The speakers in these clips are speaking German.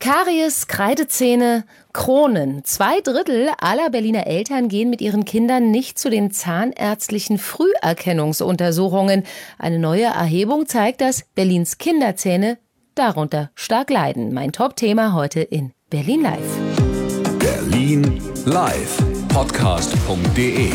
Karies, Kreidezähne, Kronen. 2/3 aller Berliner Eltern gehen mit ihren Kindern nicht zu den zahnärztlichen Früherkennungsuntersuchungen. Eine neue Erhebung zeigt, dass Berlins Kinderzähne darunter stark leiden. Mein Top-Thema heute in Berlin Live. Berlin Live, podcast.de.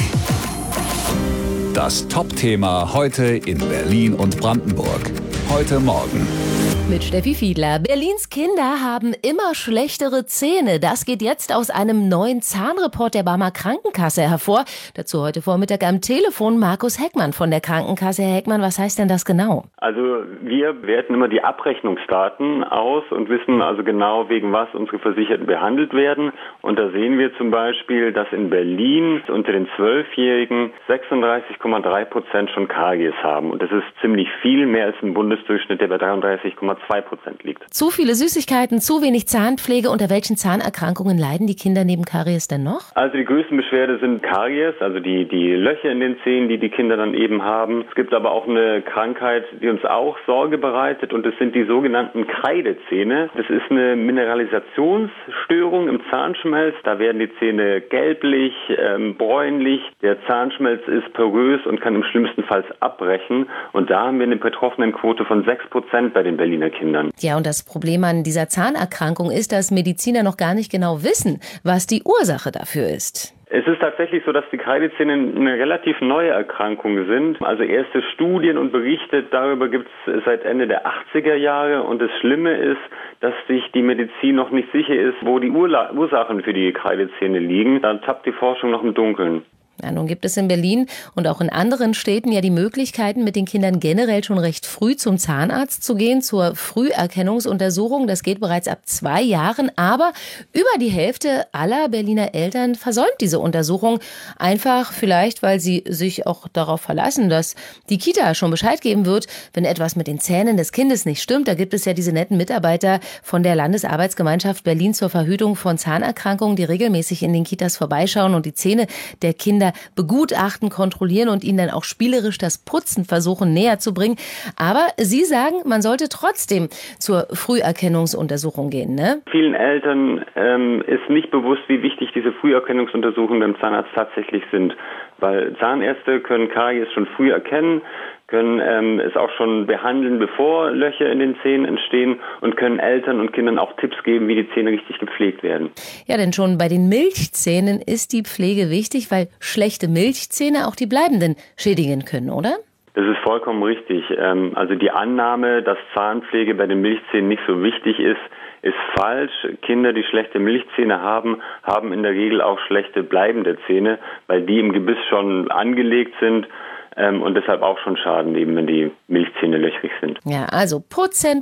Das Top-Thema heute in Berlin und Brandenburg. Heute Morgen. Mit Steffi Fiedler. Berlins Kinder haben immer schlechtere Zähne. Das geht jetzt aus einem neuen Zahnreport der Barmer Krankenkasse hervor. Dazu heute Vormittag am Telefon Markus Heckmann von der Krankenkasse. Herr Heckmann, was heißt denn das genau? Also wir werten immer die Abrechnungsdaten aus und wissen also genau, wegen was unsere Versicherten behandelt werden. Und da sehen wir zum Beispiel, dass in Berlin unter den 12-Jährigen 36,3% schon Karies haben. Und das ist ziemlich viel, mehr als im Bundesdurchschnitt, der bei 33,2% liegt. Zu viele Süßigkeiten, zu wenig Zahnpflege. Unter welchen Zahnerkrankungen leiden die Kinder neben Karies denn noch? Also die größten Beschwerde sind Karies, also die Löcher in den Zähnen, die Kinder dann eben haben. Es gibt aber auch eine Krankheit, die uns auch Sorge bereitet, und das sind die sogenannten Kreidezähne. Das ist eine Mineralisationsstörung im Zahnschmelz. Da werden die Zähne gelblich, bräunlich. Der Zahnschmelz ist porös und kann im schlimmsten Fall abbrechen. Und da haben wir eine Betroffenenquote von 6% bei den Berliner Kindern. Ja, und das Problem an dieser Zahnerkrankung ist, dass Mediziner noch gar nicht genau wissen, was die Ursache dafür ist. Es ist tatsächlich so, dass die Kreidezähne eine relativ neue Erkrankung sind. Also erste Studien und Berichte darüber gibt es seit Ende der 80er Jahre. Und das Schlimme ist, dass sich die Medizin noch nicht sicher ist, wo die Ursachen für die Kreidezähne liegen. Da tappt die Forschung noch im Dunkeln. Ja, nun gibt es in Berlin und auch in anderen Städten ja die Möglichkeiten, mit den Kindern generell schon recht früh zum Zahnarzt zu gehen, zur Früherkennungsuntersuchung. Das geht bereits ab 2 Jahren. Aber über die Hälfte aller Berliner Eltern versäumt diese Untersuchung. Einfach vielleicht, weil sie sich auch darauf verlassen, dass die Kita schon Bescheid geben wird, wenn etwas mit den Zähnen des Kindes nicht stimmt. Da gibt es ja diese netten Mitarbeiter von der Landesarbeitsgemeinschaft Berlin zur Verhütung von Zahnerkrankungen, die regelmäßig in den Kitas vorbeischauen und die Zähne der Kinder begutachten, kontrollieren und ihnen dann auch spielerisch das Putzen versuchen näher zu bringen. Aber Sie sagen, man sollte trotzdem zur Früherkennungsuntersuchung gehen, ne? Vielen Eltern ist nicht bewusst, wie wichtig diese Früherkennungsuntersuchungen beim Zahnarzt tatsächlich sind. Weil Zahnärzte können Karies schon früh erkennen, können es auch schon behandeln, bevor Löcher in den Zähnen entstehen, und können Eltern und Kindern auch Tipps geben, wie die Zähne richtig gepflegt werden. Ja, denn schon bei den Milchzähnen ist die Pflege wichtig, weil schlechte Milchzähne auch die bleibenden schädigen können, oder? Das ist vollkommen richtig. Also die Annahme, dass Zahnpflege bei den Milchzähnen nicht so wichtig ist falsch. Kinder, die schlechte Milchzähne haben in der Regel auch schlechte bleibende Zähne, weil die im Gebiss schon angelegt sind. Und deshalb auch schon Schaden nehmen, wenn die Milchzähne löchrig sind. Ja, also putzen.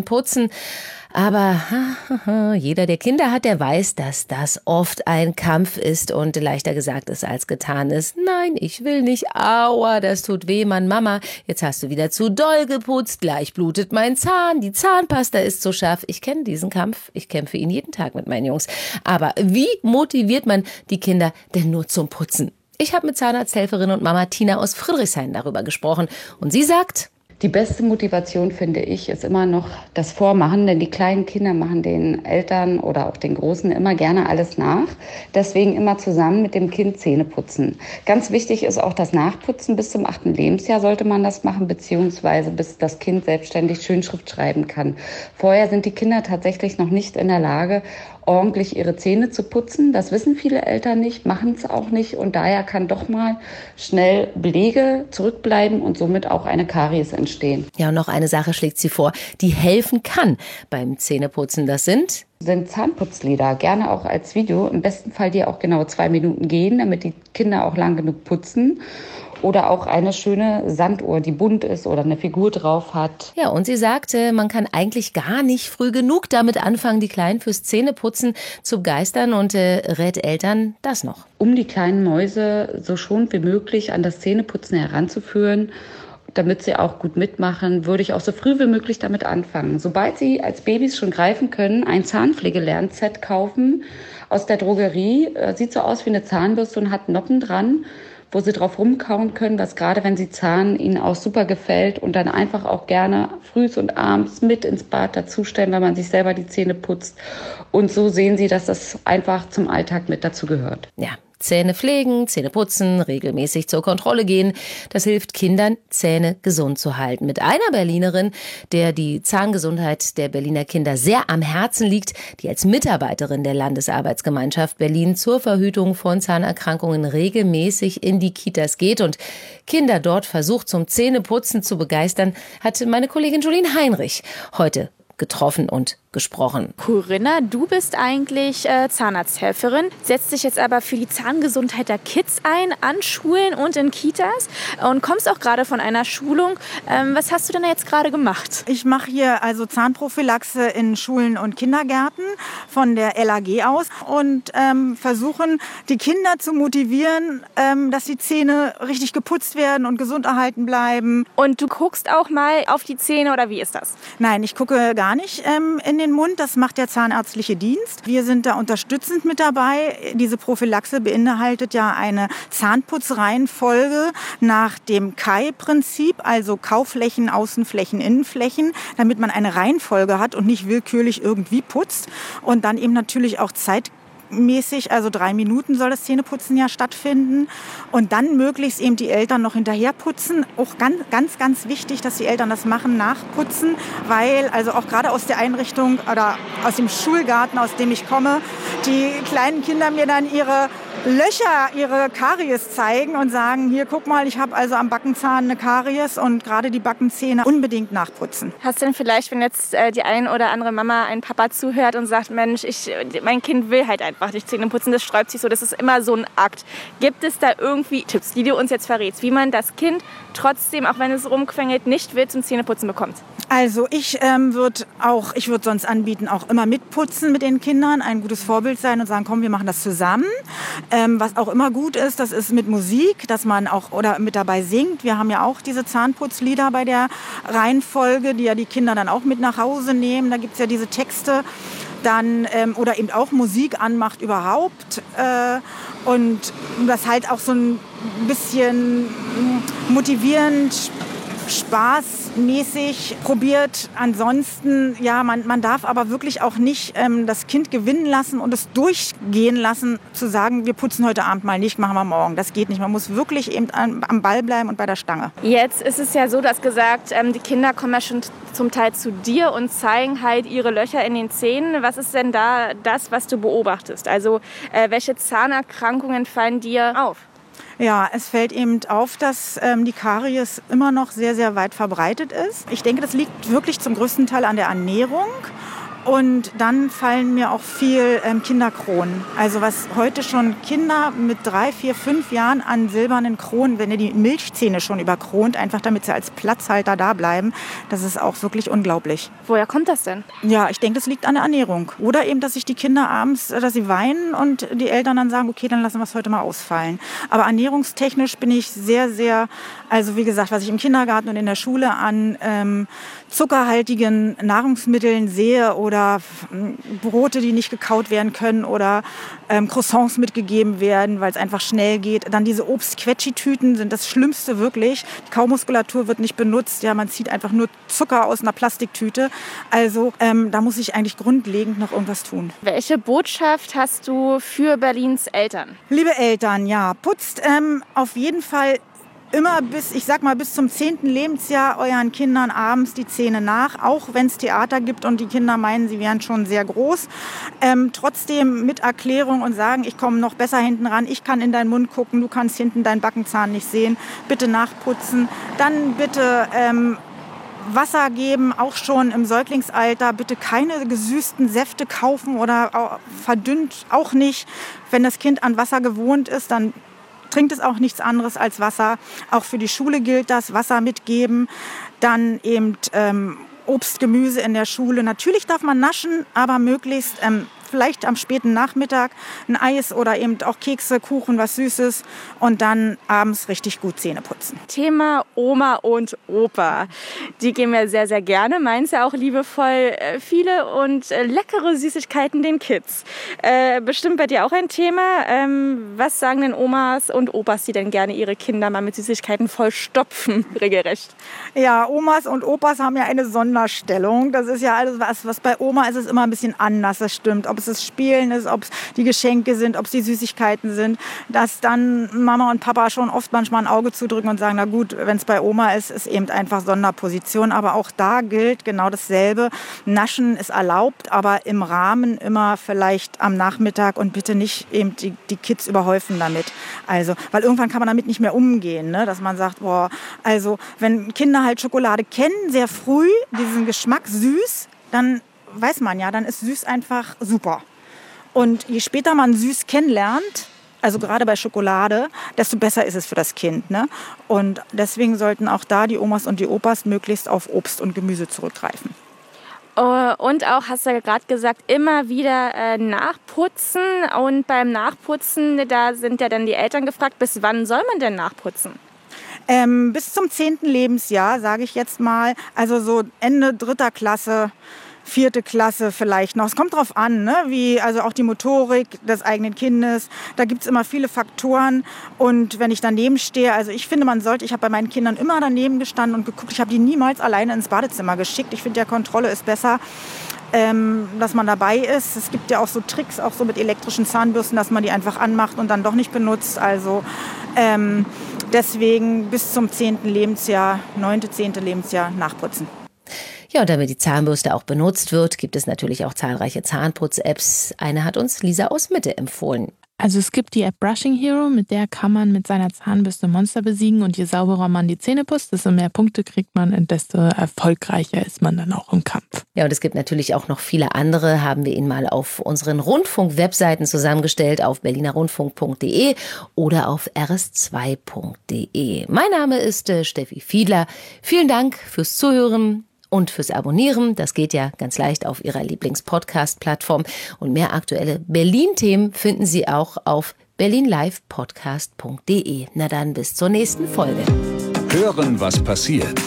Aber jeder, der Kinder hat, der weiß, dass das oft ein Kampf ist und leichter gesagt ist als getan ist. Nein, ich will nicht. Aua, das tut weh, Mann, Mama. Jetzt hast du wieder zu doll geputzt. Gleich blutet mein Zahn. Die Zahnpasta ist so scharf. Ich kenne diesen Kampf. Ich kämpfe ihn jeden Tag mit meinen Jungs. Aber wie motiviert man die Kinder denn nur zum Putzen? Ich habe mit Zahnarzthelferin und Mama Tina aus Friedrichshain darüber gesprochen. Und sie sagt: Die beste Motivation, finde ich, ist immer noch das Vormachen, denn die kleinen Kinder machen den Eltern oder auch den Großen immer gerne alles nach. Deswegen immer zusammen mit dem Kind Zähne putzen. Ganz wichtig ist auch das Nachputzen. Bis zum 8. Lebensjahr sollte man das machen, beziehungsweise bis das Kind selbstständig Schönschrift schreiben kann. Vorher sind die Kinder tatsächlich noch nicht in der Lage, ordentlich ihre Zähne zu putzen. Das wissen viele Eltern nicht, machen es auch nicht, und daher kann doch mal schnell Belege zurückbleiben und somit auch eine Karies entstehen. Ja, und noch eine Sache schlägt sie vor, die helfen kann beim Zähneputzen. Das sind Zahnputzlieder, gerne auch als Video. Im besten Fall die auch genau 2 Minuten gehen, damit die Kinder auch lang genug putzen. Oder auch eine schöne Sanduhr, die bunt ist oder eine Figur drauf hat. Ja, und sie sagte, man kann eigentlich gar nicht früh genug damit anfangen, die Kleinen fürs Zähneputzen zu begeistern, und rät Eltern das noch. Um die kleinen Mäuse so schonend wie möglich an das Zähneputzen heranzuführen, damit sie auch gut mitmachen, würde ich auch so früh wie möglich damit anfangen. Sobald sie als Babys schon greifen können, ein Zahnpflegelernset kaufen aus der Drogerie. Sieht so aus wie eine Zahnbürste und hat Noppen dran, wo sie drauf rumkauen können, was gerade wenn sie zahnen, ihnen auch super gefällt und dann einfach auch gerne frühs und abends mit ins Bad dazustellen, wenn man sich selber die Zähne putzt. Und so sehen sie, dass das einfach zum Alltag mit dazu gehört. Ja. Zähne pflegen, Zähne putzen, regelmäßig zur Kontrolle gehen. Das hilft Kindern, Zähne gesund zu halten. Mit einer Berlinerin, der die Zahngesundheit der Berliner Kinder sehr am Herzen liegt, die als Mitarbeiterin der Landesarbeitsgemeinschaft Berlin zur Verhütung von Zahnerkrankungen regelmäßig in die Kitas geht und Kinder dort versucht, zum Zähneputzen zu begeistern, hat meine Kollegin Julien Heinrich heute getroffen und gesprochen. Corinna, du bist eigentlich Zahnarzthelferin, setzt dich jetzt aber für die Zahngesundheit der Kids ein, an Schulen und in Kitas und kommst auch gerade von einer Schulung. Was hast du denn jetzt gerade gemacht? Ich mache hier also Zahnprophylaxe in Schulen und Kindergärten von der LAG aus und versuchen, die Kinder zu motivieren, dass die Zähne richtig geputzt werden und gesund erhalten bleiben. Und du guckst auch mal auf die Zähne oder wie ist das? Nein, ich gucke gar nicht in den Mund. Das macht der zahnärztliche Dienst. Wir sind da unterstützend mit dabei. Diese Prophylaxe beinhaltet ja eine Zahnputzreihenfolge nach dem KAI-Prinzip, also Kauflächen, Außenflächen, Innenflächen, damit man eine Reihenfolge hat und nicht willkürlich irgendwie putzt. Und dann eben natürlich auch zeitmäßig, also 3 Minuten soll das Zähneputzen ja stattfinden und dann möglichst eben die Eltern noch hinterher putzen. Auch ganz wichtig, dass die Eltern das machen, nachputzen, weil also auch gerade aus der Einrichtung oder aus dem Schulgarten, aus dem ich komme, die kleinen Kinder mir dann ihre Löcher, ihre Karies zeigen und sagen, hier guck mal, ich habe also am Backenzahn eine Karies und gerade die Backenzähne unbedingt nachputzen. Hast du denn vielleicht, wenn jetzt die ein oder andere Mama, ein Papa zuhört und sagt, Mensch, mein Kind will halt einfach nicht Zähne putzen, das sträubt sich so, das ist immer so ein Akt. Gibt es da irgendwie Tipps, die du uns jetzt verrätst, wie man das Kind trotzdem, auch wenn es rumquengelt, nicht will, zum Zähneputzen bekommt? Also ich würde sonst anbieten, auch immer mitputzen mit den Kindern, ein gutes Vorbild sein und sagen, komm, wir machen das zusammen. Was auch immer gut ist, das ist mit Musik, dass man auch oder mit dabei singt. Wir haben ja auch diese Zahnputzlieder bei der Reihenfolge, die ja die Kinder dann auch mit nach Hause nehmen. Da gibt es ja diese Texte. Dann oder eben auch Musik anmacht überhaupt und das halt auch so ein bisschen motivierend, spaßmäßig probiert. Ansonsten, ja, man darf aber wirklich auch nicht das Kind gewinnen lassen und es durchgehen lassen, zu sagen, wir putzen heute Abend mal nicht, machen wir morgen. Das geht nicht. Man muss wirklich eben am Ball bleiben und bei der Stange. Jetzt ist es ja so, du hast gesagt, die Kinder kommen ja schon zum Teil zu dir und zeigen halt ihre Löcher in den Zähnen. Was ist denn da das, was du beobachtest? Also welche Zahnerkrankungen fallen dir auf? Ja, es fällt eben auf, dass die Karies immer noch sehr, sehr weit verbreitet ist. Ich denke, das liegt wirklich zum größten Teil an der Ernährung. Und dann fallen mir auch viel Kinderkronen. Also was heute schon Kinder mit 3, 4, 5 Jahren an silbernen Kronen, wenn ihr die Milchzähne schon überkront, einfach damit sie als Platzhalter da bleiben, das ist auch wirklich unglaublich. Woher kommt das denn? Ja, ich denke, das liegt an der Ernährung. Oder eben, dass sich die Kinder abends, dass sie weinen und die Eltern dann sagen, okay, dann lassen wir es heute mal ausfallen. Aber ernährungstechnisch bin ich sehr, sehr, also wie gesagt, was ich im Kindergarten und in der Schule an zuckerhaltigen Nahrungsmitteln sehe oder Brote, die nicht gekaut werden können oder Croissants mitgegeben werden, weil es einfach schnell geht. Dann diese Obst-Quetschi-Tüten sind das Schlimmste wirklich. Die Kaumuskulatur wird nicht benutzt. Ja, man zieht einfach nur Zucker aus einer Plastiktüte. Also da muss ich eigentlich grundlegend noch irgendwas tun. Welche Botschaft hast du für Berlins Eltern? Liebe Eltern, ja, putzt auf jeden Fall immer bis zum 10. Lebensjahr euren Kindern abends die Zähne nach, auch wenn es Theater gibt und die Kinder meinen, sie wären schon sehr groß. Trotzdem mit Erklärung und sagen, ich komme noch besser hinten ran, ich kann in deinen Mund gucken, du kannst hinten deinen Backenzahn nicht sehen, bitte nachputzen. Dann bitte Wasser geben, auch schon im Säuglingsalter. Bitte keine gesüßten Säfte kaufen oder verdünnt auch nicht. Wenn das Kind an Wasser gewohnt ist, dann trinkt es auch nichts anderes als Wasser. Auch für die Schule gilt das, Wasser mitgeben. Dann eben Obst, Gemüse in der Schule. Natürlich darf man naschen, aber möglichst vielleicht am späten Nachmittag ein Eis oder eben auch Kekse, Kuchen, was Süßes und dann abends richtig gut Zähne putzen. Thema Oma und Opa. Die geben ja sehr, sehr gerne, meinen es ja auch liebevoll, viele und leckere Süßigkeiten den Kids. Bestimmt bei dir auch ein Thema. Was sagen denn Omas und Opas, die denn gerne ihre Kinder mal mit Süßigkeiten vollstopfen, regelrecht? Ja, Omas und Opas haben ja eine Sonderstellung. Das ist ja alles was bei Oma ist es immer ein bisschen anders, das stimmt. Ob es das Spielen ist, ob es die Geschenke sind, ob es die Süßigkeiten sind, dass dann Mama und Papa schon oft manchmal ein Auge zudrücken und sagen, na gut, wenn es bei Oma ist, ist eben einfach Sonderposition. Aber auch da gilt genau dasselbe. Naschen ist erlaubt, aber im Rahmen immer vielleicht am Nachmittag und bitte nicht eben die Kids überhäufen damit. Also, weil irgendwann kann man damit nicht mehr umgehen, ne? Dass man sagt, boah, also wenn Kinder halt Schokolade kennen, sehr früh, diesen Geschmack süß, dann weiß man ja, dann ist süß einfach super. Und je später man süß kennenlernt, also gerade bei Schokolade, desto besser ist es für das Kind, ne? Und deswegen sollten auch da die Omas und die Opas möglichst auf Obst und Gemüse zurückgreifen. Und auch, hast du ja gerade gesagt, immer wieder nachputzen. Und beim Nachputzen, da sind ja dann die Eltern gefragt, bis wann soll man denn nachputzen? Bis zum 10. Lebensjahr, sage ich jetzt mal. Also so Ende 3. Klasse, 4. Klasse vielleicht noch. Es kommt drauf an, ne? Wie also auch die Motorik des eigenen Kindes. Da gibt es immer viele Faktoren. Und wenn ich daneben stehe, also ich finde, ich habe bei meinen Kindern immer daneben gestanden und geguckt. Ich habe die niemals alleine ins Badezimmer geschickt. Ich finde ja, Kontrolle ist besser, dass man dabei ist. Es gibt ja auch so Tricks, auch so mit elektrischen Zahnbürsten, dass man die einfach anmacht und dann doch nicht benutzt. Also deswegen bis zum 10. Lebensjahr, 9., 10. Lebensjahr nachputzen. Ja, und damit die Zahnbürste auch benutzt wird, gibt es natürlich auch zahlreiche Zahnputz-Apps. Eine hat uns Lisa aus Mitte empfohlen. Also es gibt die App Brushing Hero, mit der kann man mit seiner Zahnbürste Monster besiegen. Und je sauberer man die Zähne putzt, desto mehr Punkte kriegt man und desto erfolgreicher ist man dann auch im Kampf. Ja, und es gibt natürlich auch noch viele andere, haben wir Ihnen mal auf unseren Rundfunk-Webseiten zusammengestellt, auf berlinerrundfunk.de oder auf rs2.de. Mein Name ist Steffi Fiedler. Vielen Dank fürs Zuhören und fürs Abonnieren. Das geht ja ganz leicht auf Ihrer Lieblings-Podcast-Plattform. Und mehr aktuelle Berlin-Themen finden Sie auch auf berlinlivepodcast.de. Na dann, bis zur nächsten Folge. Hören, was passiert.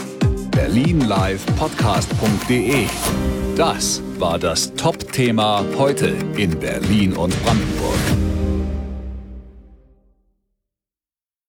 berlinlivepodcast.de. Das war das Top-Thema heute in Berlin und Brandenburg.